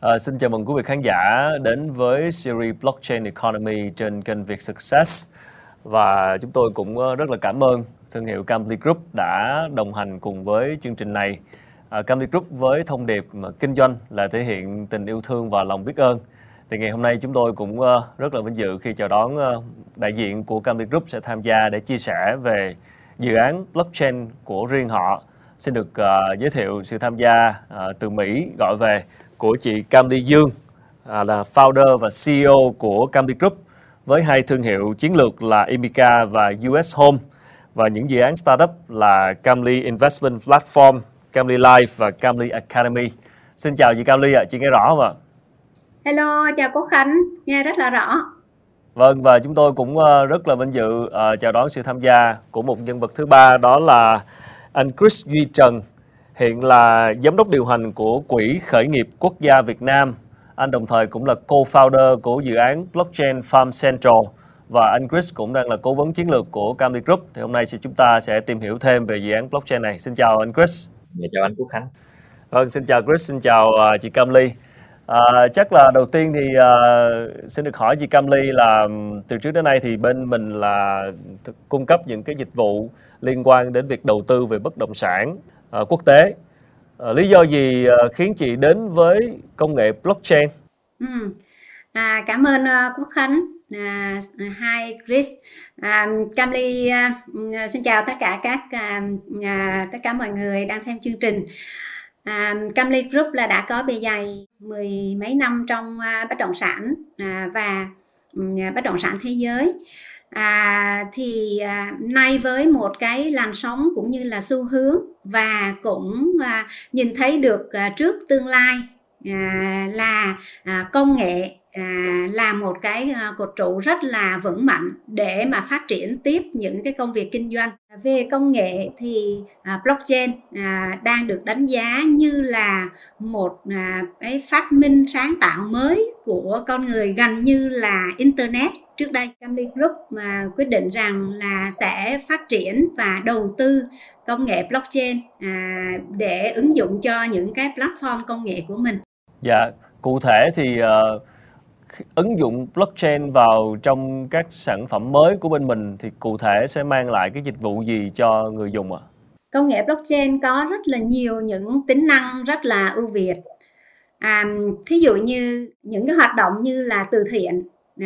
Xin chào mừng quý vị khán giả đến với series Blockchain Economy trên kênh Việt Success. Và chúng tôi cũng rất là cảm ơn thương hiệu Cambly Group đã đồng hành cùng với chương trình này. Cambly Group với thông điệp kinh doanh là thể hiện tình yêu thương và lòng biết ơn. Thì ngày hôm nay chúng tôi cũng rất là vinh dự khi chào đón đại diện của Cambly Group sẽ tham gia để chia sẻ về dự án blockchain của riêng họ. Xin được giới thiệu sự tham gia từ Mỹ gọi về của chị Cam Ly Dương, là founder và CEO của Cambly Group với hai thương hiệu chiến lược là Emica và US Home, và những dự án startup là Cambly Investment Platform, Cambly Life và Cambly Academy. Xin chào chị Cam Ly ạ, chị nghe rõ không ạ? Hello, chào cô Khánh, nghe rất là rõ. Vâng, và chúng tôi cũng rất là vinh dự chào đón sự tham gia của một nhân vật thứ ba, đó là anh Chris Duy Trần, hiện là giám đốc điều hành của Quỹ Khởi nghiệp Quốc gia Việt Nam. Anh đồng thời cũng là co-founder của dự án Blockchain Farm Central, và anh Chris cũng đang là cố vấn chiến lược của Cambly Group. Thì hôm nay chúng ta sẽ tìm hiểu thêm về dự án blockchain này. Xin chào anh Chris. Chào anh Quốc Khánh. Vâng, xin chào Chris, xin chào chị Cam Ly. Chắc là đầu tiên thì xin được hỏi chị Cam Ly là từ trước đến nay thì bên mình là cung cấp những cái dịch vụ liên quan đến việc đầu tư về bất động sản quốc tế. Lý do gì khiến chị đến với công nghệ blockchain? Cảm ơn Quốc Khánh. Hi Chris. Cambly xin chào tất cả tất cả mọi người đang xem chương trình. Cambly Group là đã có bề dày mười mấy năm trong bất động sản và bất động sản thế giới. Nay với một cái làn sóng cũng như là xu hướng và cũng nhìn thấy được trước tương lai là công nghệ là một cái cột trụ rất là vững mạnh để mà phát triển tiếp những cái công việc kinh doanh. Về công nghệ thì blockchain đang được đánh giá như là một cái phát minh sáng tạo mới của con người, gần như là internet. Trước đây Cambly Group mà quyết định rằng là sẽ phát triển và đầu tư công nghệ blockchain để ứng dụng cho những cái platform công nghệ của mình. Dạ, cụ thể thì ứng dụng blockchain vào trong các sản phẩm mới của bên mình thì cụ thể sẽ mang lại cái dịch vụ gì cho người dùng ạ? Công nghệ blockchain có rất là nhiều những tính năng rất là ưu việt. Thí dụ như những cái hoạt động như là từ thiện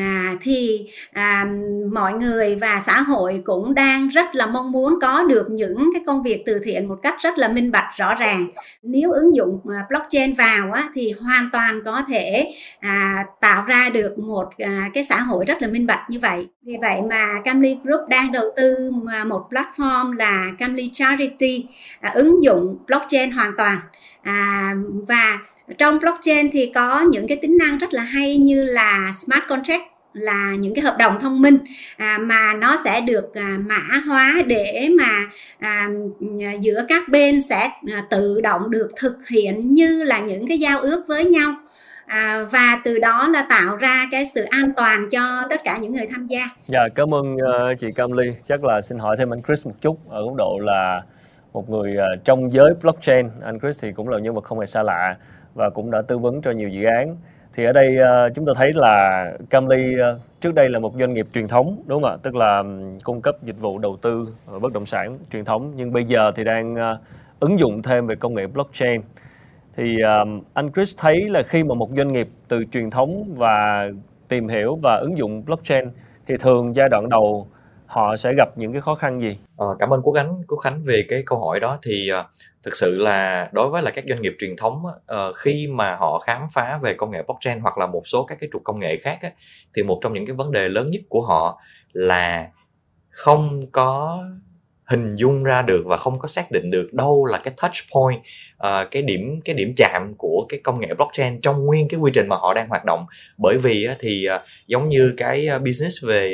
mọi người và xã hội cũng đang rất là mong muốn có được những cái công việc từ thiện một cách rất là minh bạch rõ ràng. Nếu ứng dụng blockchain vào thì hoàn toàn có thể tạo ra được một cái xã hội rất là minh bạch như vậy. Vì vậy mà Cambly Group đang đầu tư một platform là Cambly Charity, ứng dụng blockchain hoàn toàn. Và trong blockchain thì có những cái tính năng rất là hay như là smart contract, là những cái hợp đồng thông minh mà nó sẽ được mã hóa để mà giữa các bên sẽ tự động được thực hiện như là những cái giao ước với nhau, và từ đó là tạo ra cái sự an toàn cho tất cả những người tham gia. Dạ, cảm ơn chị Cam Ly. Chắc là xin hỏi thêm anh Chris một chút ở góc độ là một người trong giới blockchain. Anh Chris thì cũng là nhân vật không hề xa lạ và cũng đã tư vấn cho nhiều dự án. Thì ở đây chúng ta thấy là Cambly trước đây là một doanh nghiệp truyền thống, đúng không ạ? Tức là cung cấp dịch vụ đầu tư bất động sản truyền thống, nhưng bây giờ thì đang ứng dụng thêm về công nghệ blockchain. Thì anh Chris thấy là khi mà một doanh nghiệp từ truyền thống và tìm hiểu và ứng dụng blockchain thì thường giai đoạn đầu họ sẽ gặp những cái khó khăn gì? Cảm ơn Quốc Khánh về cái câu hỏi đó. Thì thực sự là đối với là các doanh nghiệp truyền thống khi mà họ khám phá về công nghệ blockchain hoặc là một số các cái trục công nghệ khác thì một trong những cái vấn đề lớn nhất của họ là không có hình dung ra được và không có xác định được đâu là cái touch point, cái điểm chạm của cái công nghệ blockchain trong nguyên cái quy trình mà họ đang hoạt động. Bởi vì thì giống như cái business về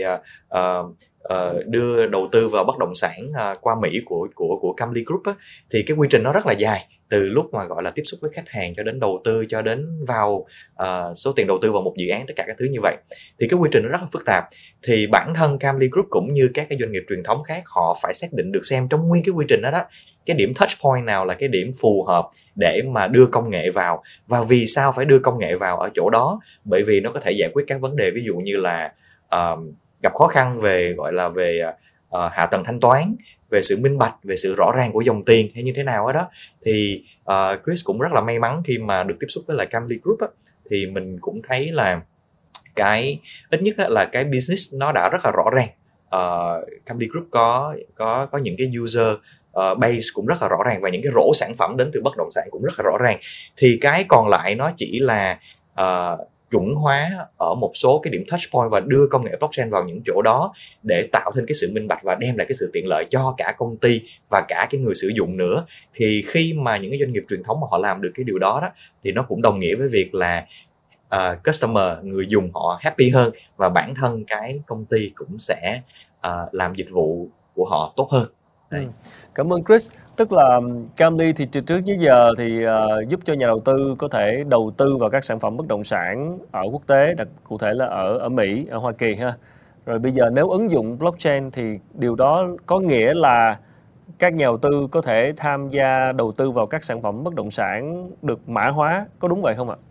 đưa đầu tư vào bất động sản qua Mỹ của Cambly Group thì cái quy trình nó rất là dài. từ lúc mà gọi là tiếp xúc với khách hàng cho đến đầu tư, cho đến vào số tiền đầu tư vào một dự án, tất cả các thứ như vậy. Thì cái quy trình nó rất là phức tạp. Thì bản thân Cambly Group cũng như các cái doanh nghiệp truyền thống khác, họ phải xác định được xem trong nguyên cái quy trình đó đó, cái điểm touch point nào là cái điểm phù hợp để mà đưa công nghệ vào, và vì sao phải đưa công nghệ vào ở chỗ đó. Bởi vì nó có thể giải quyết các vấn đề ví dụ như là gặp khó khăn về gọi là về hạ tầng thanh toán, về sự minh bạch, về sự rõ ràng của dòng tiền hay như thế nào đó. Thì Chris cũng rất là may mắn khi mà được tiếp xúc với lại Cambly Group á, thì mình cũng thấy là cái ít nhất là cái business nó đã rất là rõ ràng. Cambly Group có những cái user base cũng rất là rõ ràng, và những cái rổ sản phẩm đến từ bất động sản cũng rất là rõ ràng. Thì cái còn lại nó chỉ là chuẩn hóa ở một số cái điểm touch point và đưa công nghệ blockchain vào những chỗ đó để tạo thêm cái sự minh bạch và đem lại cái sự tiện lợi cho cả công ty và cả cái người sử dụng nữa. Thì khi mà những cái doanh nghiệp truyền thống mà họ làm được cái điều đó đó, thì nó cũng đồng nghĩa với việc là customer, người dùng họ happy hơn, và bản thân cái công ty cũng sẽ làm dịch vụ của họ tốt hơn. Cảm ơn Chris. Tức là Cambly thì từ trước đến giờ thì giúp cho nhà đầu tư có thể đầu tư vào các sản phẩm bất động sản ở quốc tế, cụ thể là ở Mỹ, ở Hoa Kỳ ha. Rồi bây giờ nếu ứng dụng blockchain thì điều đó có nghĩa là các nhà đầu tư có thể tham gia đầu tư vào các sản phẩm bất động sản được mã hóa, có đúng vậy không ạ?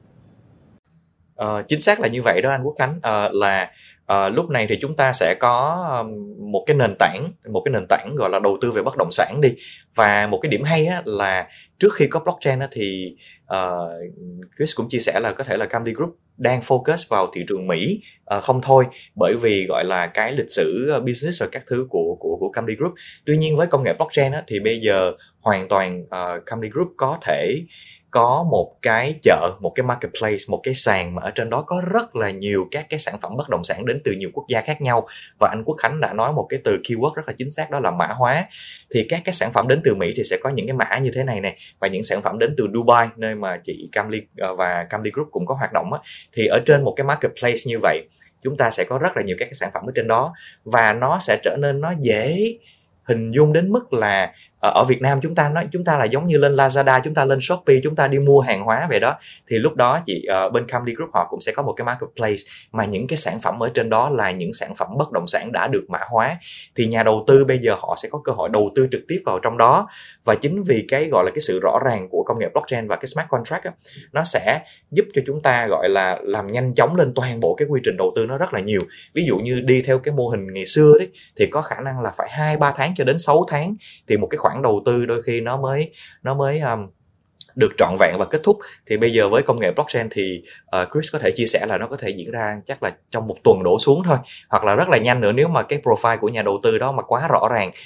Chính xác là như vậy đó anh Quốc Khánh. Lúc này thì chúng ta sẽ có một cái nền tảng gọi là đầu tư về bất động sản đi. Và một cái điểm hay á, là trước khi có blockchain á, thì Chris cũng chia sẻ là có thể là Cambly Group đang focus vào thị trường Mỹ không thôi, bởi vì gọi là cái lịch sử business và các thứ của Cambly Group. Tuy nhiên với công nghệ blockchain á, thì bây giờ hoàn toàn Cambly Group có thể có một cái chợ, một cái marketplace, một cái sàn mà ở trên đó có rất là nhiều các cái sản phẩm bất động sản đến từ nhiều quốc gia khác nhau. Và anh Quốc Khánh đã nói một cái từ keyword rất là chính xác, đó là mã hóa. Thì các cái sản phẩm đến từ Mỹ thì sẽ có những cái mã như thế này nè, và những sản phẩm đến từ Dubai, nơi mà chị Cambly và Cambly Group cũng có hoạt động á, thì ở trên một cái marketplace như vậy, chúng ta sẽ có rất là nhiều các cái sản phẩm ở trên đó, và nó sẽ trở nên nó dễ hình dung đến mức là ở Việt Nam chúng ta là giống như lên Lazada, chúng ta lên Shopee, chúng ta đi mua hàng hóa về đó. Thì lúc đó bên Cambly Group họ cũng sẽ có một cái marketplace mà những cái sản phẩm ở trên đó là những sản phẩm bất động sản đã được mã hóa. Thì nhà đầu tư bây giờ họ sẽ có cơ hội đầu tư trực tiếp vào trong đó. Và chính vì cái gọi là cái sự rõ ràng của công nghệ blockchain và cái smart contract á, nó sẽ giúp cho chúng ta gọi là làm nhanh chóng lên toàn bộ cái quy trình đầu tư nó rất là nhiều. Ví dụ như đi theo cái mô hình ngày xưa đấy, thì có khả năng là phải 2-3 tháng cho đến 6 tháng thì một cái khoản đầu tư đôi khi nó mới được trọn vẹn và kết thúc. Thì bây giờ với công nghệ blockchain thì Chris có thể chia sẻ là nó có thể diễn ra chắc là trong một tuần đổ xuống thôi, hoặc là rất là nhanh nữa nếu mà cái profile của nhà đầu tư đó mà quá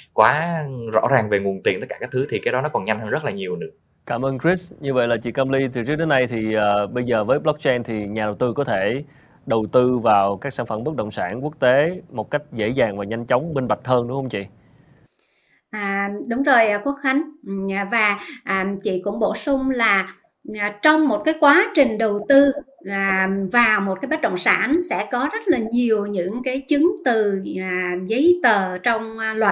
rõ ràng về nguồn tiền tất cả các thứ, thì cái đó nó còn nhanh hơn rất là nhiều nữa. Cảm ơn Chris. Như vậy là chị Cambly từ trước đến nay thì bây giờ với blockchain thì nhà đầu tư có thể đầu tư vào các sản phẩm bất động sản quốc tế một cách dễ dàng và nhanh chóng, minh bạch hơn, đúng không chị? Đúng rồi Quốc Khánh. Và chị cũng bổ sung là trong một cái quá trình đầu tư vào một cái bất động sản sẽ có rất là nhiều những cái chứng từ, giấy tờ trong luật.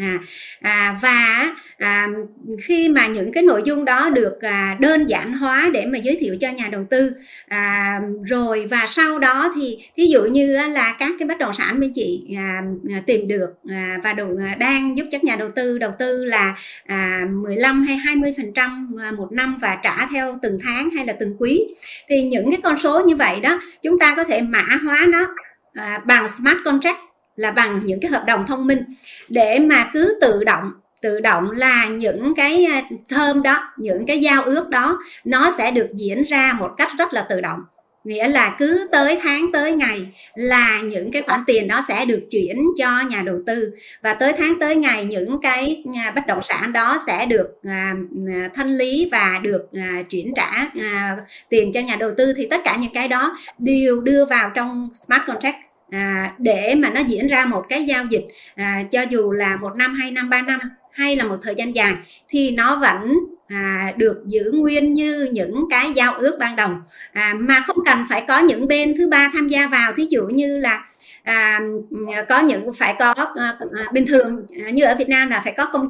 Và khi mà những cái nội dung đó được đơn giản hóa để mà giới thiệu cho nhà đầu tư, rồi và sau đó thì thí dụ như là các cái bất động sản bên chị tìm được và đang giúp các nhà đầu tư là 15 hay 20% một năm và trả theo từng tháng hay là từng quý, thì những cái con số như vậy đó chúng ta có thể mã hóa nó bằng smart contract, là bằng những cái hợp đồng thông minh, để mà cứ tự động là những cái term đó, những cái giao ước đó nó sẽ được diễn ra một cách rất là tự động. Nghĩa là cứ tới tháng tới ngày là những cái khoản tiền đó sẽ được chuyển cho nhà đầu tư, và tới tháng tới ngày những cái bất động sản đó sẽ được thanh lý và được chuyển trả tiền cho nhà đầu tư. Thì tất cả những cái đó đều đưa vào trong smart contract để mà nó diễn ra một cái giao dịch, cho dù là 1 năm, 2 năm, 3 năm hay là một thời gian dài, thì nó vẫn được giữ nguyên như những cái giao ước ban đầu, mà không cần phải có những bên thứ ba tham gia vào. Thí dụ như là có những phải có bình thường như ở Việt Nam là phải có công chứng,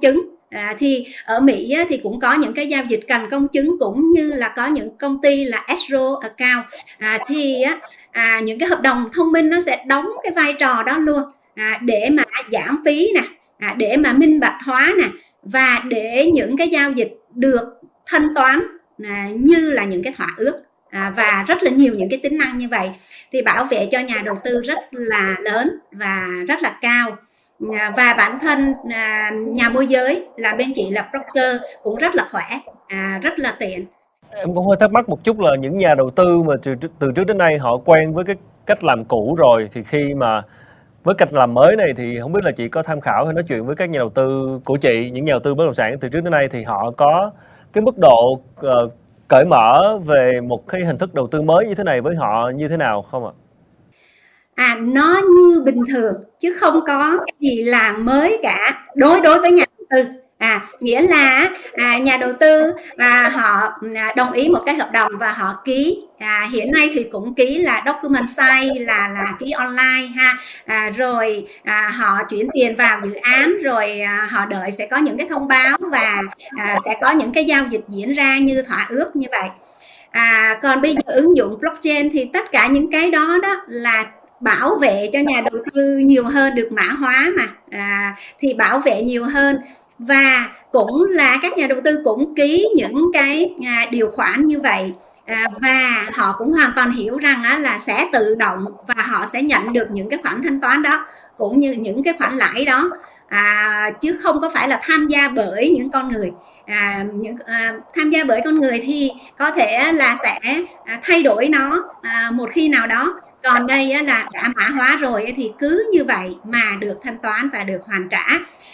Thì ở Mỹ thì cũng có những cái giao dịch cần công chứng, cũng như là có những công ty là escrow account. Thì những cái hợp đồng thông minh nó sẽ đóng cái vai trò đó luôn, để mà giảm phí nè, để mà minh bạch hóa nè, và để những cái giao dịch được thanh toán như là những cái thỏa ước, và rất là nhiều những cái tính năng như vậy, thì bảo vệ cho nhà đầu tư rất là lớn và rất là cao. Và bản thân nhà môi giới là bên chị là broker cũng rất là khỏe, rất là tiện. Em cũng hơi thắc mắc một chút là những nhà đầu tư mà từ trước đến nay họ quen với cái cách làm cũ rồi, thì khi mà với cách làm mới này thì không biết là chị có tham khảo hay nói chuyện với các nhà đầu tư của chị, những nhà đầu tư bất động sản từ trước đến nay, thì họ có cái mức độ cởi mở về một cái hình thức đầu tư mới như thế này với họ như thế nào không ạ? Nó như bình thường chứ không có cái gì là mới cả đối với nhà đầu tư. Nghĩa là nhà đầu tư họ đồng ý một cái hợp đồng và họ ký, hiện nay thì cũng ký là document sign, là ký online ha, rồi họ chuyển tiền vào dự án, rồi họ đợi sẽ có những cái thông báo và sẽ có những cái giao dịch diễn ra như thỏa ước như vậy. Còn bây giờ ứng dụng blockchain thì tất cả những cái đó là bảo vệ cho nhà đầu tư nhiều hơn, được mã hóa mà, thì bảo vệ nhiều hơn. Và cũng là các nhà đầu tư cũng ký những cái điều khoản như vậy, và họ cũng hoàn toàn hiểu rằng là sẽ tự động và họ sẽ nhận được những cái khoản thanh toán đó, cũng như những cái khoản lãi đó, chứ không có phải là tham gia bởi những con người. Tham gia bởi con người thì có thể là sẽ thay đổi nó một khi nào đó, còn đây là đã mã hóa rồi thì cứ như vậy mà được thanh toán và được hoàn trả.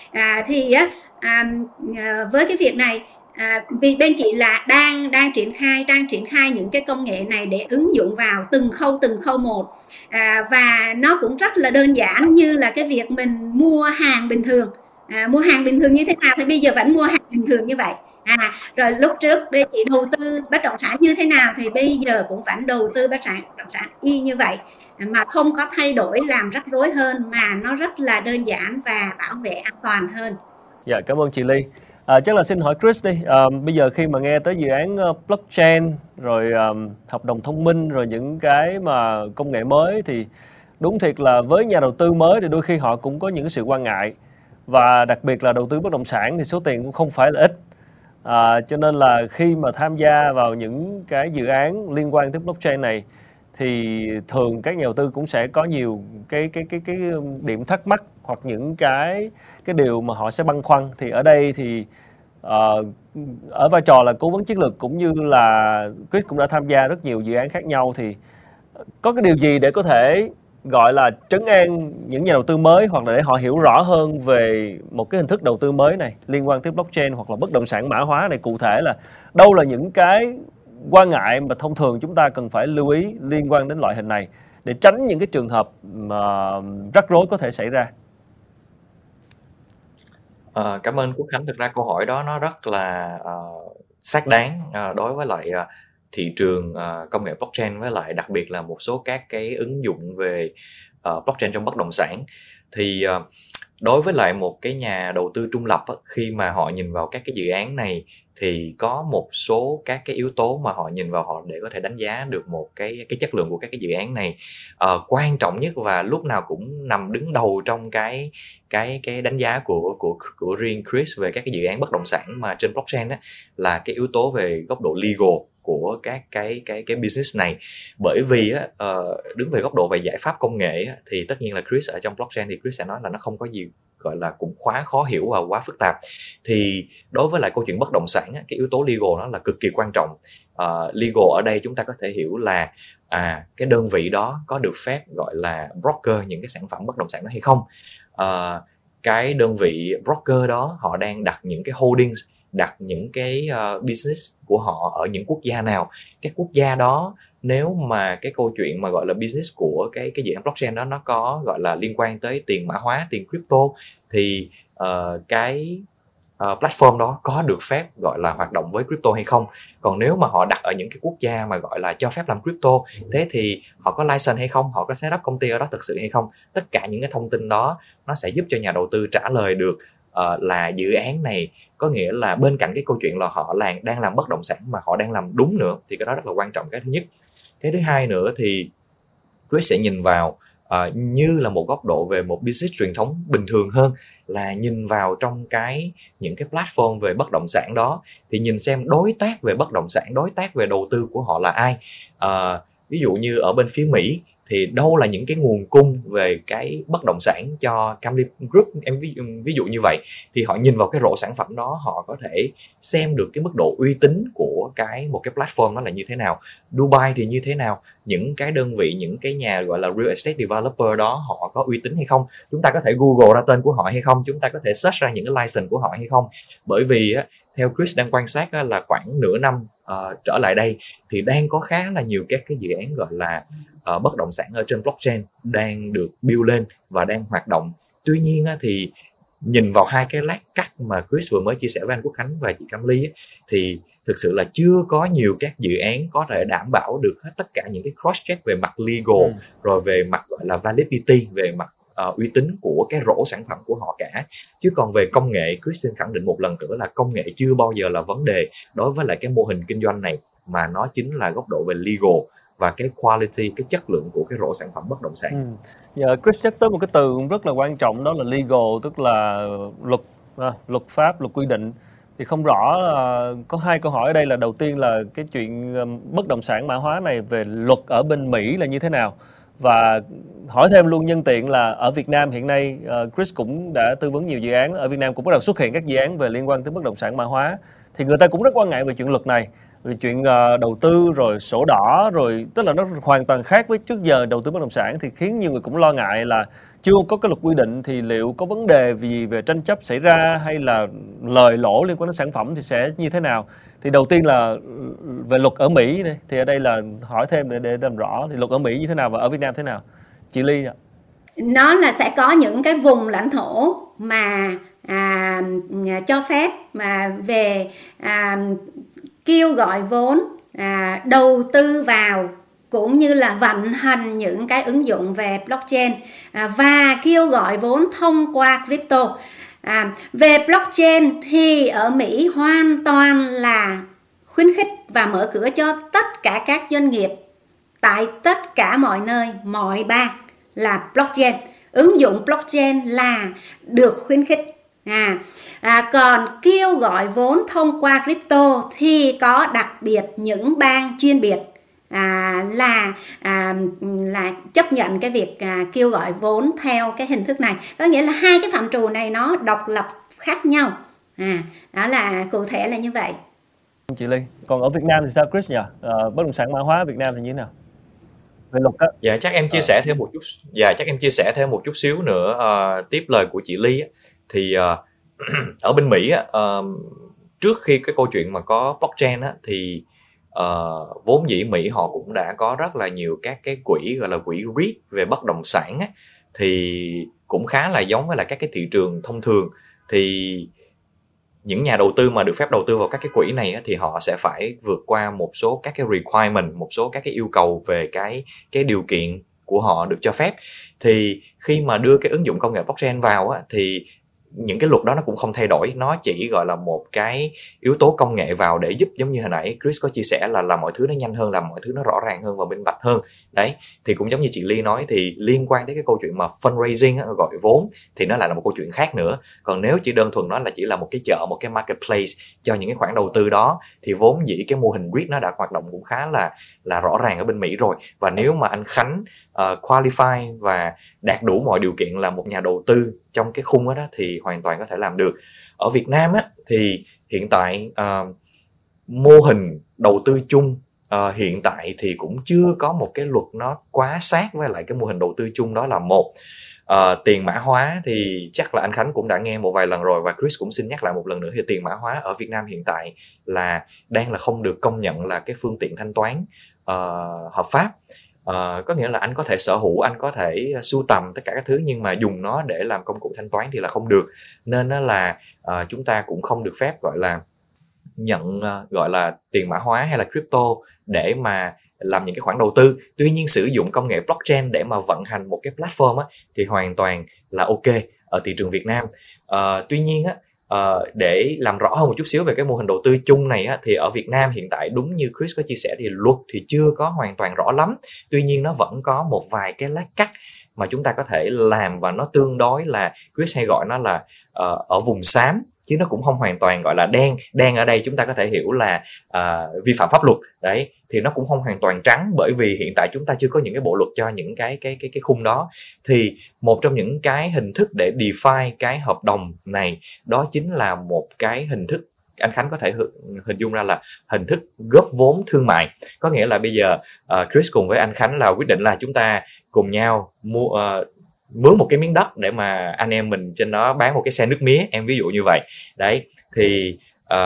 Với cái việc này, vì bên chị là đang triển khai những cái công nghệ này để ứng dụng vào từng khâu một, và nó cũng rất là đơn giản, như là cái việc mình mua hàng bình thường. Mua hàng bình thường như thế nào thì bây giờ vẫn mua hàng bình thường như vậy. Rồi lúc trước bên chị đầu tư bất động sản như thế nào thì bây giờ cũng vẫn đầu tư bất động sản y như vậy, mà không có thay đổi làm rắc rối hơn, mà nó rất là đơn giản và bảo vệ an toàn hơn. Dạ, cảm ơn chị Ly. Chắc là xin hỏi Chris đi. Bây giờ khi mà nghe tới dự án blockchain, rồi hợp đồng thông minh, rồi những cái mà công nghệ mới, thì đúng thiệt là với nhà đầu tư mới thì đôi khi họ cũng có những sự quan ngại. Và đặc biệt là đầu tư bất động sản thì số tiền cũng không phải là ít. Cho nên là khi mà tham gia vào những cái dự án liên quan tới blockchain này thì thường các nhà đầu tư cũng sẽ có nhiều cái điểm thắc mắc, hoặc những cái điều mà họ sẽ băn khoăn. Thì ở đây thì ở vai trò là cố vấn chiến lược, cũng như là Chris cũng đã tham gia rất nhiều dự án khác nhau, thì có cái điều gì để có thể gọi là trấn an những nhà đầu tư mới, hoặc là để họ hiểu rõ hơn về một cái hình thức đầu tư mới này liên quan tới blockchain hoặc là bất động sản mã hóa này, cụ thể là đâu là những cái quan ngại mà thông thường chúng ta cần phải lưu ý liên quan đến loại hình này để tránh những cái trường hợp mà rắc rối có thể xảy ra? Cảm ơn Quốc Khánh. Thực ra câu hỏi đó nó rất là xác đáng đối với lại thị trường công nghệ blockchain, với lại đặc biệt là một số các cái ứng dụng về blockchain trong bất động sản. Thì đối với lại một cái nhà đầu tư trung lập khi mà họ nhìn vào các cái dự án này thì có một số các cái yếu tố mà họ nhìn vào họ để có thể đánh giá được một cái chất lượng của các cái dự án này. Quan trọng nhất và lúc nào cũng nằm đứng đầu trong cái đánh giá của riêng Chris về các cái dự án bất động sản mà trên blockchain đó, là cái yếu tố về góc độ legal của các cái business này. Bởi vì đứng về góc độ về giải pháp công nghệ thì tất nhiên là Chris ở trong blockchain thì Chris sẽ nói là nó không có gì gọi là cũng quá khó hiểu và quá phức tạp. Thì đối với lại câu chuyện bất động sản cái yếu tố legal nó là cực kỳ quan trọng. Legal ở đây chúng ta có thể hiểu là cái đơn vị đó có được phép gọi là broker những cái sản phẩm bất động sản đó hay không. Cái đơn vị broker đó họ đang đặt những cái holdings, đặt những cái business của họ ở những quốc gia nào. Cái quốc gia đó nếu mà cái câu chuyện mà gọi là business của cái dự án blockchain đó nó có gọi là liên quan tới tiền mã hóa, tiền crypto, thì cái platform đó có được phép gọi là hoạt động với crypto hay không. Còn nếu mà họ đặt ở những cái quốc gia mà gọi là cho phép làm crypto, thế thì họ có license hay không, họ có set up công ty ở đó thực sự hay không. Tất cả những cái thông tin đó nó sẽ giúp cho nhà đầu tư trả lời được là dự án này có nghĩa là bên cạnh cái câu chuyện là họ đang làm bất động sản mà họ đang làm đúng nữa, thì cái đó rất là quan trọng, cái thứ nhất. Cái thứ hai nữa thì Chris sẽ nhìn vào như là một góc độ về một business truyền thống bình thường hơn, là nhìn vào trong những cái platform về bất động sản đó, thì nhìn xem đối tác về bất động sản, đối tác về đầu tư của họ là ai. Ví dụ như ở bên phía Mỹ thì đâu là những cái nguồn cung về cái bất động sản cho Camlip Group, em ví dụ như vậy, thì họ nhìn vào cái rổ sản phẩm đó, họ có thể xem được cái mức độ uy tín của một cái platform đó là như thế nào. Dubai thì như thế nào, những cái đơn vị, những cái nhà gọi là real estate developer đó họ có uy tín hay không, chúng ta có thể Google ra tên của họ hay không, chúng ta có thể search ra những cái license của họ hay không. Bởi vì theo Chris đang quan sát là khoảng nửa năm trở lại đây thì đang có khá là nhiều các cái dự án gọi là bất động sản ở trên blockchain đang được build lên và đang hoạt động. Tuy nhiên thì nhìn vào hai cái lát cắt mà Chris vừa mới chia sẻ với anh Quốc Khánh và chị Cam Ly thì thực sự là chưa có nhiều các dự án có thể đảm bảo được hết tất cả những cái cross check về mặt legal, rồi về mặt gọi là validity, về mặt uy tín của cái rổ sản phẩm của họ cả. Chứ còn về công nghệ, Chris xin khẳng định một lần nữa là công nghệ chưa bao giờ là vấn đề đối với lại cái mô hình kinh doanh này, mà nó chính là góc độ về legal và cái quality, cái chất lượng của cái rổ sản phẩm bất động sản. Giờ Chris nhắc tới một cái từ cũng rất là quan trọng, đó là legal, tức là luật pháp, luật quy định. Thì không rõ có hai câu hỏi ở đây, là đầu tiên là cái chuyện bất động sản mã hóa này về luật ở bên Mỹ là như thế nào, và hỏi thêm luôn nhân tiện là ở Việt Nam hiện nay Chris cũng đã tư vấn nhiều dự án, ở Việt Nam cũng bắt đầu xuất hiện các dự án về liên quan tới bất động sản mã hóa, thì người ta cũng rất quan ngại về chuyện luật này, về chuyện đầu tư rồi sổ đỏ, rồi tức là nó hoàn toàn khác với trước giờ đầu tư bất động sản, thì khiến nhiều người cũng lo ngại là chưa có cái luật quy định thì liệu có vấn đề gì về tranh chấp xảy ra, hay là lời lỗ liên quan đến sản phẩm thì sẽ như thế nào. Thì đầu tiên là về luật ở Mỹ đây, thì ở đây là hỏi thêm để làm rõ thì luật ở Mỹ như thế nào và ở Việt Nam thế nào, chị Ly ạ? Nó là sẽ có những cái vùng lãnh thổ mà cho phép mà về kêu gọi vốn đầu tư vào, cũng như là vận hành những cái ứng dụng về blockchain và kêu gọi vốn thông qua crypto. Về blockchain thì ở Mỹ hoàn toàn là khuyến khích và mở cửa cho tất cả các doanh nghiệp tại tất cả mọi nơi, mọi bang là blockchain. Ứng dụng blockchain là được khuyến khích. Còn kêu gọi vốn thông qua crypto thì có đặc biệt những bang chuyên biệt là chấp nhận cái việc kêu gọi vốn theo cái hình thức này. Có nghĩa là hai cái phạm trù này nó độc lập khác nhau. Đó là cụ thể là như vậy. Chị Ly, còn ở Việt Nam thì sao Chris nhỉ? Bất động sản mã hóa ở Việt Nam thì như thế nào? Về luật đó. Dạ chắc em chia sẻ thêm một chút. Dạ chắc em chia sẻ thêm một chút xíu nữa tiếp lời của chị Ly thì ở bên Mỹ trước khi cái câu chuyện mà có blockchain thì vốn dĩ Mỹ họ cũng đã có rất là nhiều các cái quỹ gọi là quỹ REIT về bất động sản thì cũng khá là giống với là các cái thị trường thông thường. Thì những nhà đầu tư mà được phép đầu tư vào các cái quỹ này thì họ sẽ phải vượt qua một số các cái requirement, một số các cái yêu cầu về cái điều kiện của họ được cho phép. Thì khi mà đưa cái ứng dụng công nghệ blockchain vào thì những cái luật đó nó cũng không thay đổi, nó chỉ gọi là một cái yếu tố công nghệ vào để giúp, giống như hồi nãy Chris có chia sẻ là làm mọi thứ nó nhanh hơn, làm mọi thứ nó rõ ràng hơn và minh bạch hơn. Đấy, thì cũng giống như chị Ly nói, thì liên quan đến cái câu chuyện mà fundraising, gọi vốn, thì nó lại là một câu chuyện khác nữa. Còn nếu chỉ đơn thuần nó là chỉ là một cái chợ, một cái marketplace cho những cái khoản đầu tư đó, thì vốn dĩ cái mô hình REIT nó đã hoạt động cũng khá là rõ ràng ở bên Mỹ rồi. Và nếu mà anh Khánh qualify và đạt đủ mọi điều kiện là một nhà đầu tư trong cái khung đó thì hoàn toàn có thể làm được. Ở Việt Nam thì hiện tại mô hình đầu tư chung hiện tại thì cũng chưa có một cái luật nó quá sát với lại cái mô hình đầu tư chung, đó là một. Tiền mã hóa thì chắc là anh Khánh cũng đã nghe một vài lần rồi, và Chris cũng xin nhắc lại một lần nữa, thì tiền mã hóa ở Việt Nam hiện tại là đang là không được công nhận là cái phương tiện thanh toán hợp pháp. Có nghĩa là anh có thể sở hữu, anh có thể sưu tầm tất cả các thứ, nhưng mà dùng nó để làm công cụ thanh toán thì là không được. Nên đó là chúng ta cũng không được phép gọi là nhận gọi là tiền mã hóa hay là crypto để mà làm những cái khoản đầu tư. Tuy nhiên sử dụng công nghệ blockchain để mà vận hành một cái platform thì hoàn toàn là ok ở thị trường Việt Nam. Tuy nhiên á, để làm rõ hơn một chút xíu về cái mô hình đầu tư chung này á, thì ở Việt Nam hiện tại đúng như Chris có chia sẻ thì luật thì chưa có hoàn toàn rõ lắm. Tuy nhiên nó vẫn có một vài cái lát cắt mà chúng ta có thể làm, và nó tương đối là Chris hay gọi nó là ở vùng xám, chứ nó cũng không hoàn toàn gọi là đen. Đen ở đây chúng ta có thể hiểu là vi phạm pháp luật đấy, thì nó cũng không hoàn toàn trắng, bởi vì hiện tại chúng ta chưa có những cái bộ luật cho những cái khung đó. Thì một trong những cái hình thức để define cái hợp đồng này đó chính là một cái hình thức anh Khánh có thể hình dung ra là hình thức góp vốn thương mại. Có nghĩa là bây giờ Chris cùng với anh Khánh là quyết định là chúng ta cùng nhau mướn một cái miếng đất để mà anh em mình trên đó bán một cái xe nước mía, em ví dụ như vậy đấy. Thì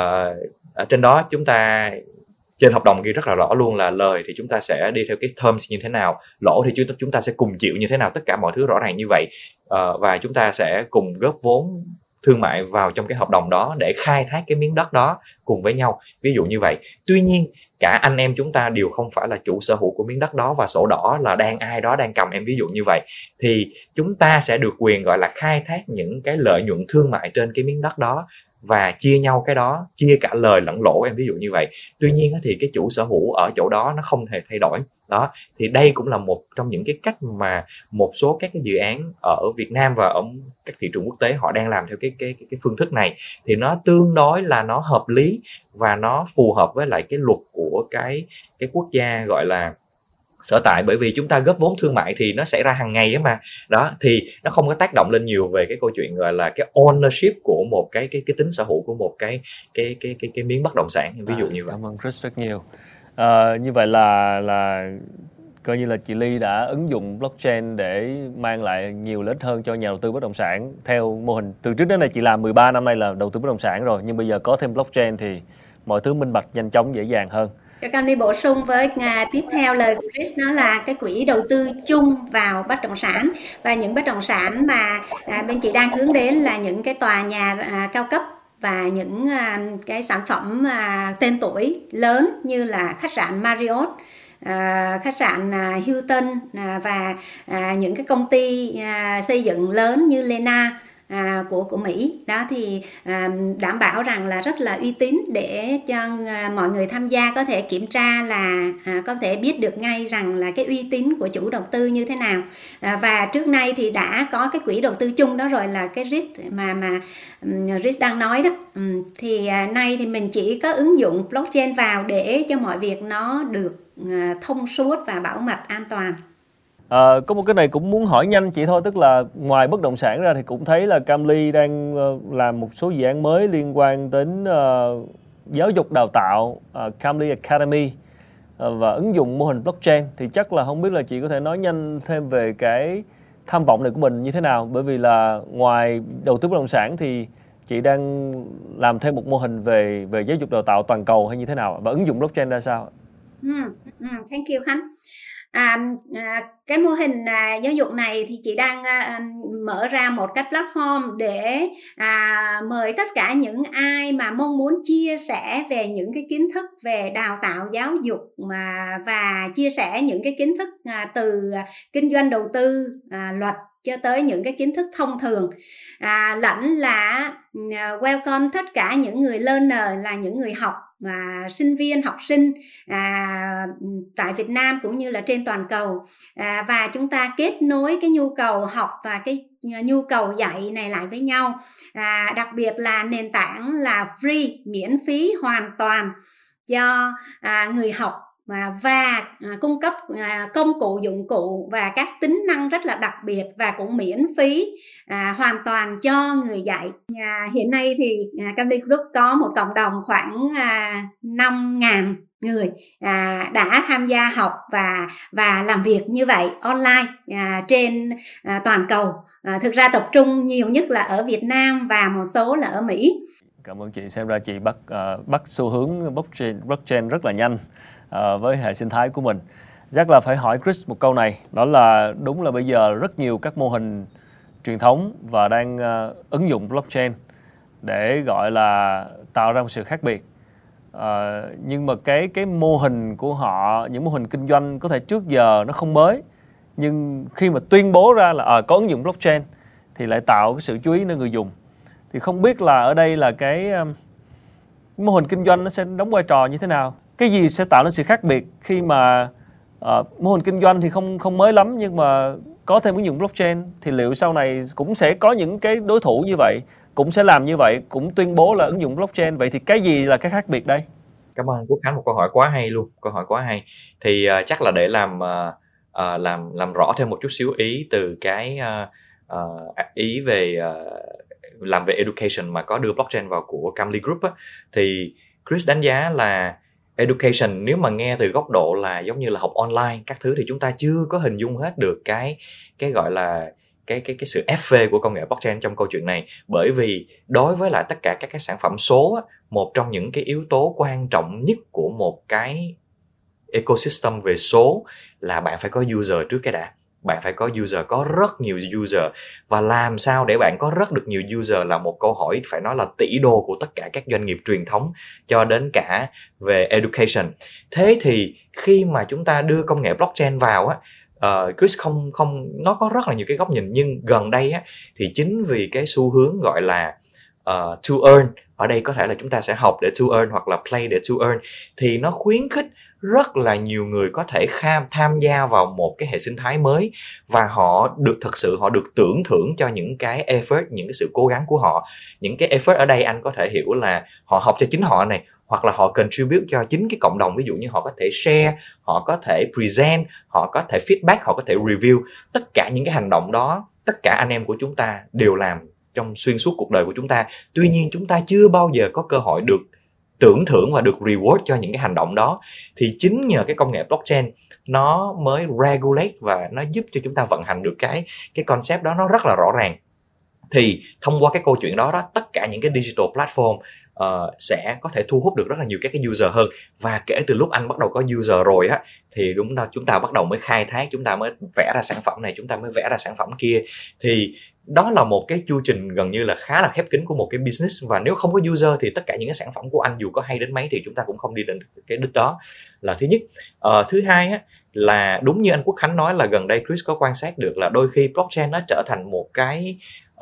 ở trên đó chúng ta trên hợp đồng ghi rất là rõ luôn là lời thì chúng ta sẽ đi theo cái terms như thế nào, lỗ thì chúng ta sẽ cùng chịu như thế nào, tất cả mọi thứ rõ ràng như vậy. Và chúng ta sẽ cùng góp vốn thương mại vào trong cái hợp đồng đó để khai thác cái miếng đất đó cùng với nhau, ví dụ như vậy. Tuy nhiên cả anh em chúng ta đều không phải là chủ sở hữu của miếng đất đó, và sổ đỏ là ai đó đang cầm, em ví dụ như vậy, thì chúng ta sẽ được quyền gọi là khai thác những cái lợi nhuận thương mại trên cái miếng đất đó và chia nhau cái đó, chia cả lời lẫn lỗ, em ví dụ như vậy. Tuy nhiên thì cái chủ sở hữu ở chỗ đó nó không hề thay đổi đó. Thì đây cũng là một trong những cái cách mà một số các cái dự án ở Việt Nam và ở các thị trường quốc tế họ đang làm theo cái phương thức này, thì nó tương đối là nó hợp lý và nó phù hợp với lại cái luật của cái quốc gia gọi là sở tại, bởi vì chúng ta góp vốn thương mại thì nó xảy ra hàng ngày á mà đó, thì nó không có tác động lên nhiều về cái câu chuyện gọi là cái ownership của một cái tính sở hữu của một cái miếng bất động sản, ví dụ như vậy. Cảm ơn Chris rất nhiều. Như vậy là coi như là chị Ly đã ứng dụng blockchain để mang lại nhiều lợi ích hơn cho nhà đầu tư bất động sản theo mô hình. Từ trước đến nay chị làm 13 năm nay là đầu tư bất động sản rồi, nhưng bây giờ có thêm blockchain thì mọi thứ minh bạch, nhanh chóng, dễ dàng hơn. Cho Cam đi bổ sung với tiếp theo lời của Chris, nó là cái quỹ đầu tư chung vào bất động sản, và những bất động sản mà bên chị đang hướng đến là những cái tòa nhà cao cấp và những cái sản phẩm tên tuổi lớn như là khách sạn Marriott, khách sạn Hilton và những cái công ty xây dựng lớn như Lena của Mỹ đó, thì đảm bảo rằng là rất là uy tín để cho mọi người tham gia có thể kiểm tra là có thể biết được ngay rằng là cái uy tín của chủ đầu tư như thế nào. Và trước nay thì đã có cái quỹ đầu tư chung đó rồi, là cái REIT mà Rich đang nói đó. Thì nay thì mình chỉ có ứng dụng blockchain vào để cho mọi việc nó được thông suốt và bảo mật an toàn. Có một cái này cũng muốn hỏi nhanh chị thôi, tức là ngoài bất động sản ra thì cũng thấy là Camly đang làm một số dự án mới liên quan đến giáo dục đào tạo, Camly Academy, và ứng dụng mô hình blockchain. Thì chắc là không biết là chị có thể nói nhanh thêm về cái tham vọng này của mình như thế nào, bởi vì là ngoài đầu tư bất động sản thì chị đang làm thêm một mô hình về giáo dục đào tạo toàn cầu hay như thế nào, và ứng dụng blockchain ra sao? Thank you Khánh. Cái mô hình giáo dục này thì chị đang mở ra một cái platform để mời tất cả những ai mà mong muốn chia sẻ về những cái kiến thức về đào tạo giáo dục và chia sẻ những cái kiến thức từ kinh doanh đầu tư, luật cho tới những cái kiến thức thông thường, lẫn là welcome tất cả những người learner, là những người học và sinh viên, học sinh tại Việt Nam cũng như là trên toàn cầu, và chúng ta kết nối cái nhu cầu học và cái nhu cầu dạy này lại với nhau. Đặc biệt là nền tảng là free, miễn phí hoàn toàn cho người học, và cung cấp công cụ, dụng cụ và các tính năng rất là đặc biệt, và cũng miễn phí hoàn toàn cho người dạy. Hiện nay thì Camly Group có một cộng đồng khoảng 5.000 người đã tham gia học và làm việc như vậy online trên toàn cầu. Thực ra tập trung nhiều nhất là ở Việt Nam và một số là ở Mỹ. Cảm ơn chị, xem ra chị bắt xu hướng blockchain rất là nhanh với hệ sinh thái của mình. Chắc là phải hỏi Chris một câu này, đó là đúng là bây giờ rất nhiều các mô hình truyền thống và đang ứng dụng blockchain để gọi là tạo ra một sự khác biệt. Nhưng mà cái mô hình của họ, những mô hình kinh doanh có thể trước giờ nó không mới, nhưng khi mà tuyên bố ra là có ứng dụng blockchain thì lại tạo cái sự chú ý nơi người dùng. Thì không biết là ở đây là cái mô hình kinh doanh nó sẽ đóng vai trò như thế nào? Cái gì sẽ tạo nên sự khác biệt khi mà mô hình kinh doanh thì không mới lắm, nhưng mà có thêm ứng dụng blockchain thì liệu sau này cũng sẽ có những cái đối thủ như vậy, cũng sẽ làm như vậy, cũng tuyên bố là ứng dụng blockchain. Vậy thì cái gì là cái khác biệt đây? Cảm ơn Quốc Khánh, một câu hỏi quá hay luôn, câu hỏi quá hay. Thì chắc là để làm rõ thêm một chút xíu ý từ cái ý về làm về education mà có đưa blockchain vào của Camly Group á, thì Chris đánh giá là education nếu mà nghe từ góc độ là giống như là học online các thứ thì chúng ta chưa có hình dung hết được cái gọi là cái sự FV của công nghệ blockchain trong câu chuyện này. Bởi vì đối với lại tất cả các cái sản phẩm số á, một trong những cái yếu tố quan trọng nhất của một cái ecosystem về số là bạn phải có user trước cái đã. Bạn phải có user, có rất nhiều user. Và làm sao để bạn có rất được nhiều user là một câu hỏi phải nói là tỷ đô của tất cả các doanh nghiệp truyền thống cho đến cả về education. Thế thì khi mà chúng ta đưa công nghệ blockchain vào á, Chris không nó có rất là nhiều cái góc nhìn, nhưng gần đây á, thì chính vì cái xu hướng gọi là to earn, ở đây có thể là chúng ta sẽ học để to earn hoặc là play để to earn, thì nó khuyến khích rất là nhiều người có thể tham gia vào một cái hệ sinh thái mới, và họ được tưởng thưởng cho những cái effort, những cái sự cố gắng của họ. Những cái effort ở đây anh có thể hiểu là họ học cho chính họ này, hoặc là họ contribute cho chính cái cộng đồng. Ví dụ như họ có thể share, họ có thể present, họ có thể feedback, họ có thể review. Tất cả những cái hành động đó, tất cả anh em của chúng ta đều làm trong xuyên suốt cuộc đời của chúng ta. Tuy nhiên chúng ta chưa bao giờ có cơ hội được tưởng thưởng và được reward cho những cái hành động đó. Thì chính nhờ cái công nghệ blockchain nó mới regulate và nó giúp cho chúng ta vận hành được cái concept đó nó rất là rõ ràng. Thì thông qua cái câu chuyện đó, tất cả những cái digital platform sẽ có thể thu hút được rất là nhiều các cái user hơn. Và kể từ lúc anh bắt đầu có user rồi á, thì đúng là chúng ta bắt đầu mới khai thác, chúng ta mới vẽ ra sản phẩm này, chúng ta mới vẽ ra sản phẩm kia. Thì đó là một cái chu trình gần như là khá là khép kín của một cái business. Và nếu không có user thì tất cả những cái sản phẩm của anh dù có hay đến mấy thì chúng ta cũng không đi đến cái đích đó, là thứ nhất. Thứ hai á, là đúng như anh Quốc Khánh nói là gần đây Chris có quan sát được là đôi khi blockchain nó trở thành một cái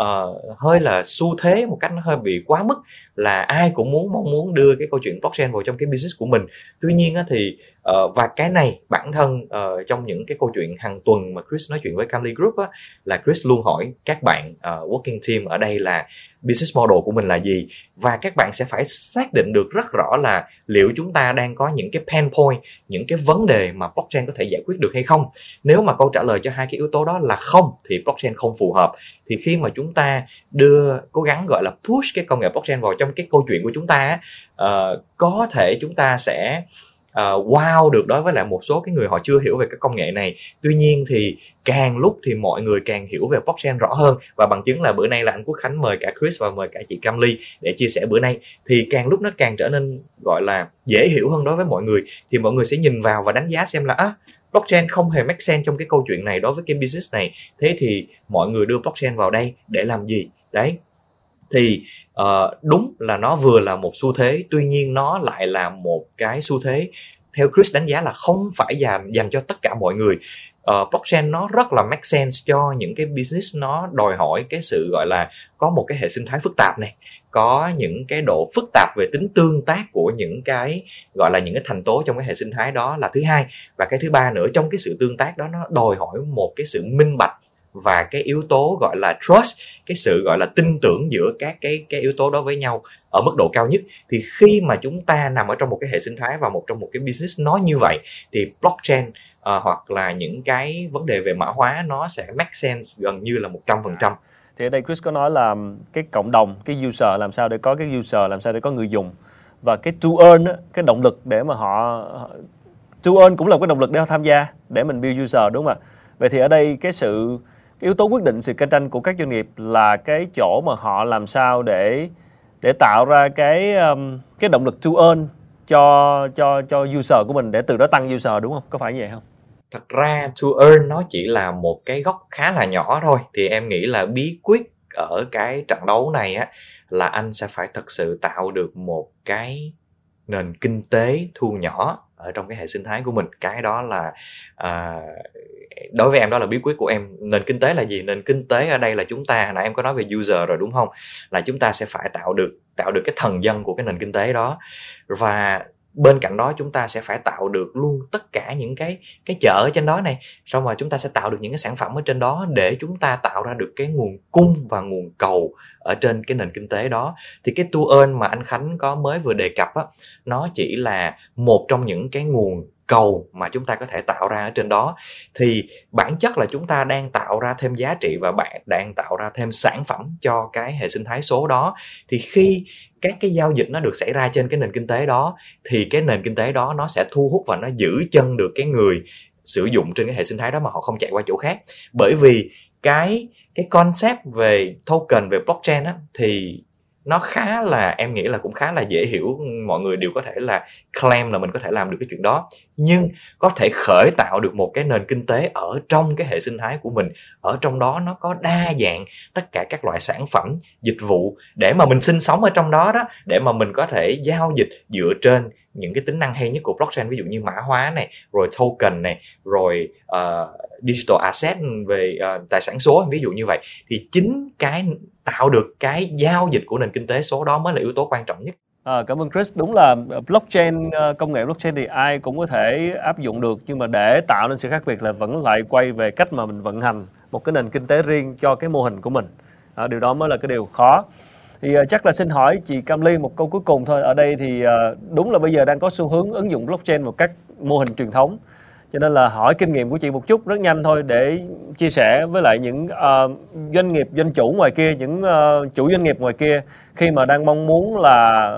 hơi là xu thế, một cách nó hơi bị quá mức, là ai cũng mong muốn đưa cái câu chuyện blockchain vào trong cái business của mình. Tuy nhiên á, thì và cái này bản thân trong những cái câu chuyện hàng tuần mà Chris nói chuyện với Camly Group á, là Chris luôn hỏi các bạn working team ở đây là business model của mình là gì, và các bạn sẽ phải xác định được rất rõ là liệu chúng ta đang có những cái pain point, những cái vấn đề mà blockchain có thể giải quyết được hay không. Nếu mà câu trả lời cho hai cái yếu tố đó là không thì blockchain không phù hợp. Thì khi mà chúng ta cố gắng gọi là push cái công nghệ blockchain vào trong cái câu chuyện của chúng ta, có thể chúng ta sẽ wow được đối với lại một số cái người họ chưa hiểu về cái công nghệ này. Tuy nhiên thì càng lúc thì mọi người càng hiểu về blockchain rõ hơn, và bằng chứng là bữa nay là anh Quốc Khánh mời cả Chris và mời cả chị Camly để chia sẻ bữa nay, thì càng lúc nó càng trở nên gọi là dễ hiểu hơn đối với mọi người. Thì mọi người sẽ nhìn vào và đánh giá xem là blockchain không hề make sense trong cái câu chuyện này đối với cái business này. Thế thì mọi người đưa blockchain vào đây để làm gì? Đấy. Thì đúng là nó vừa là một xu thế, tuy nhiên nó lại là một cái xu thế theo Chris đánh giá là không phải dành cho tất cả mọi người. Blockchain nó rất là make sense cho những cái business nó đòi hỏi cái sự gọi là có một cái hệ sinh thái phức tạp này, có những cái độ phức tạp về tính tương tác của những cái gọi là những cái thành tố trong cái hệ sinh thái đó là thứ hai. Và cái thứ ba nữa, trong cái sự tương tác đó nó đòi hỏi một cái sự minh bạch và cái yếu tố gọi là trust, cái sự gọi là tin tưởng giữa các cái yếu tố đó với nhau ở mức độ cao nhất. Thì khi mà chúng ta nằm ở trong một cái hệ sinh thái và trong một cái business nó như vậy, thì blockchain hoặc là những cái vấn đề về mã hóa nó sẽ make sense gần như là 100%. Thì ở đây Chris có nói là cái cộng đồng, cái user, làm sao để có cái user, làm sao để có người dùng, và cái to earn á, cái động lực để mà họ to earn cũng là cái động lực để họ tham gia, để mình build user, đúng không ạ? Vậy thì ở đây cái yếu tố quyết định sự cạnh tranh của các doanh nghiệp là cái chỗ mà họ làm sao để tạo ra cái động lực to earn cho user của mình, để từ đó tăng user, đúng không? Có phải như vậy không? Thật ra to earn nó chỉ là một cái góc khá là nhỏ thôi. Thì em nghĩ là bí quyết ở cái trận đấu này á, là anh sẽ phải thật sự tạo được một cái nền kinh tế thu nhỏ ở trong cái hệ sinh thái của mình. Cái đó là đối với em đó là bí quyết của em. Nền kinh tế là gì? Nền kinh tế ở đây là chúng ta, nãy em có nói về user rồi đúng không, là chúng ta sẽ phải tạo được cái thần dân của cái nền kinh tế đó, và bên cạnh đó chúng ta sẽ phải tạo được luôn tất cả những cái chợ ở trên đó này, xong rồi chúng ta sẽ tạo được những cái sản phẩm ở trên đó để chúng ta tạo ra được cái nguồn cung và nguồn cầu ở trên cái nền kinh tế đó. Thì cái tool earn mà anh Khánh có mới vừa đề cập á, nó chỉ là một trong những cái nguồn cầu mà chúng ta có thể tạo ra ở trên đó. Thì bản chất là chúng ta đang tạo ra thêm giá trị và bạn đang tạo ra thêm sản phẩm cho cái hệ sinh thái số đó. Thì khi các cái giao dịch nó được xảy ra trên cái nền kinh tế đó, thì cái nền kinh tế đó nó sẽ thu hút và nó giữ chân được cái người sử dụng trên cái hệ sinh thái đó mà họ không chạy qua chỗ khác. Bởi vì cái concept về token, về blockchain á, thì nó khá là, em nghĩ là cũng khá là dễ hiểu, mọi người đều có thể là claim là mình có thể làm được cái chuyện đó, nhưng có thể khởi tạo được một cái nền kinh tế ở trong cái hệ sinh thái của mình. Ở trong đó nó có đa dạng tất cả các loại sản phẩm, dịch vụ để mà mình sinh sống ở trong đó đó, để mà mình có thể giao dịch dựa trên những cái tính năng hay nhất của blockchain, ví dụ như mã hóa này, rồi token này, rồi digital asset về tài sản số, ví dụ như vậy. Thì chính cái tạo được cái giao dịch của nền kinh tế số đó mới là yếu tố quan trọng nhất. Cảm ơn Chris. Đúng là blockchain, công nghệ blockchain thì ai cũng có thể áp dụng được, nhưng mà để tạo nên sự khác biệt là vẫn lại quay về cách mà mình vận hành một cái nền kinh tế riêng cho cái mô hình của mình. Điều đó mới là cái điều khó. Thì chắc là xin hỏi chị Cam Ly một câu cuối cùng thôi. Ở đây thì đúng là bây giờ đang có xu hướng ứng dụng blockchain một cách mô hình truyền thống, cho nên là hỏi kinh nghiệm của chị một chút rất nhanh thôi để chia sẻ với lại những doanh nghiệp, doanh chủ ngoài kia, những chủ doanh nghiệp ngoài kia khi mà đang mong muốn là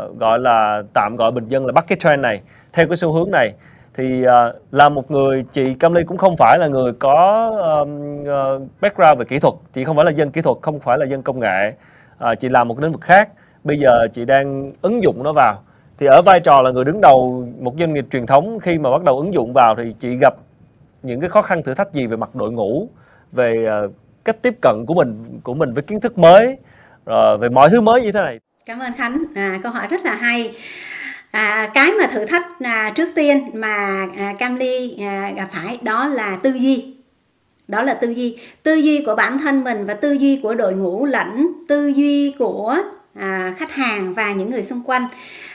tạm gọi bình dân là bắt cái trend này theo cái xu hướng này. Thì là một người, chị Cam Ly cũng không phải là người có background về kỹ thuật, chị không phải là dân kỹ thuật, không phải là dân công nghệ, chị làm một lĩnh vực khác. Bây giờ chị đang ứng dụng nó vào, thì ở vai trò là người đứng đầu một doanh nghiệp truyền thống, khi mà bắt đầu ứng dụng vào thì chị gặp những cái khó khăn thử thách gì về mặt đội ngũ, về cách tiếp cận của mình với kiến thức mới, về mọi thứ mới như thế này? Cảm ơn Khánh, câu hỏi rất là hay. Cái mà thử thách trước tiên mà Cam Ly gặp phải đó là tư duy. Đó là tư duy của bản thân mình và tư duy của đội ngũ lẫn tư duy của khách hàng và những người xung quanh.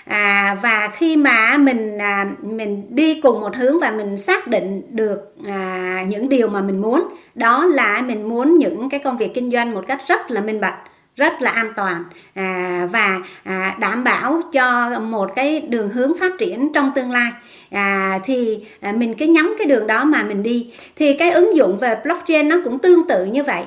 Và khi mà mình đi cùng một hướng và mình xác định được những điều mà mình muốn, đó là mình muốn những cái công việc kinh doanh một cách rất là minh bạch, rất là an toàn, và đảm bảo cho một cái đường hướng phát triển trong tương lai. Thì mình cứ nhắm cái đường đó mà mình đi. Thì cái ứng dụng về blockchain nó cũng tương tự như vậy,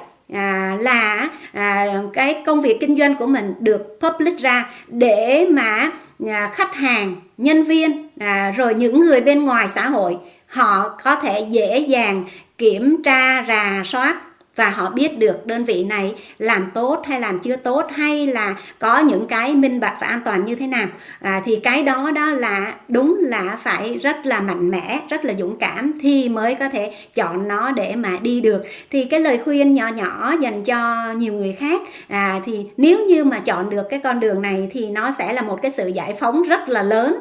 là cái công việc kinh doanh của mình được public ra để mà khách hàng, nhân viên, rồi những người bên ngoài xã hội họ có thể dễ dàng kiểm tra, rà soát và họ biết được đơn vị này làm tốt hay làm chưa tốt, hay là có những cái minh bạch và an toàn như thế nào. Thì cái đó là đúng là phải rất là mạnh mẽ, rất là dũng cảm thì mới có thể chọn nó để mà đi được. Thì cái lời khuyên nhỏ nhỏ dành cho nhiều người khác, thì nếu như mà chọn được cái con đường này thì nó sẽ là một cái sự giải phóng rất là lớn,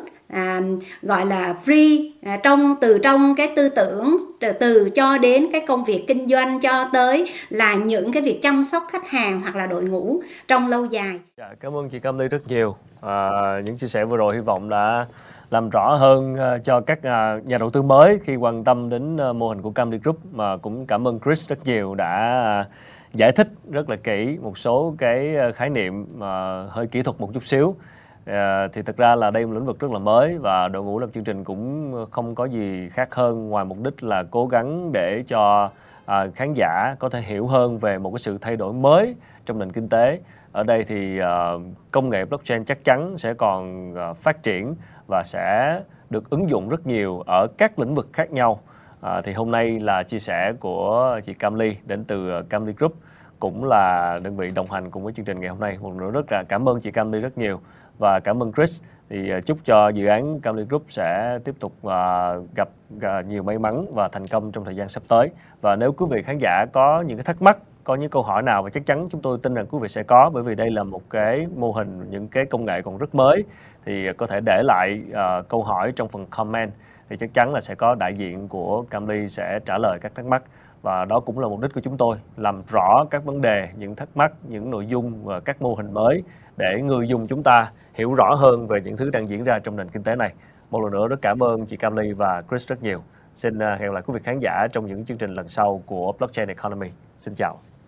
gọi là free, từ trong cái tư tưởng, từ cho đến cái công việc kinh doanh, cho tới là những cái việc chăm sóc khách hàng hoặc là đội ngũ trong lâu dài. Cảm ơn chị Cam Ly rất nhiều. Những chia sẻ vừa rồi hy vọng đã làm rõ hơn cho các nhà đầu tư mới khi quan tâm đến mô hình của Cam Ly Group. Mà cũng cảm ơn Chris rất nhiều đã giải thích rất là kỹ một số cái khái niệm hơi kỹ thuật một chút xíu. Thì thực ra là đây là một lĩnh vực rất là mới và đội ngũ làm chương trình cũng không có gì khác hơn ngoài mục đích là cố gắng để cho khán giả có thể hiểu hơn về một cái sự thay đổi mới trong nền kinh tế. Ở đây thì công nghệ blockchain chắc chắn sẽ còn phát triển và sẽ được ứng dụng rất nhiều ở các lĩnh vực khác nhau. Thì hôm nay là chia sẻ của chị Cam Ly đến từ Cam Ly Group, cũng là đơn vị đồng hành cùng với chương trình ngày hôm nay. Một nữa rất là cảm ơn chị Cam Ly rất nhiều và cảm ơn Chris. Thì chúc cho dự án Cam Ly Group sẽ tiếp tục gặp nhiều may mắn và thành công trong thời gian sắp tới. Và nếu quý vị khán giả có những cái thắc mắc, có những câu hỏi nào, và chắc chắn chúng tôi tin rằng quý vị sẽ có, bởi vì đây là một cái mô hình, những cái công nghệ còn rất mới, thì có thể để lại câu hỏi trong phần comment thì chắc chắn là sẽ có đại diện của Camly sẽ trả lời các thắc mắc. Và đó cũng là mục đích của chúng tôi, làm rõ các vấn đề, những thắc mắc, những nội dung và các mô hình mới để người dùng chúng ta hiểu rõ hơn về những thứ đang diễn ra trong nền kinh tế này. Một lần nữa rất cảm ơn chị Camly và Chris rất nhiều. Xin hẹn gặp lại quý vị khán giả trong những chương trình lần sau của Blockchain Economy. Xin chào.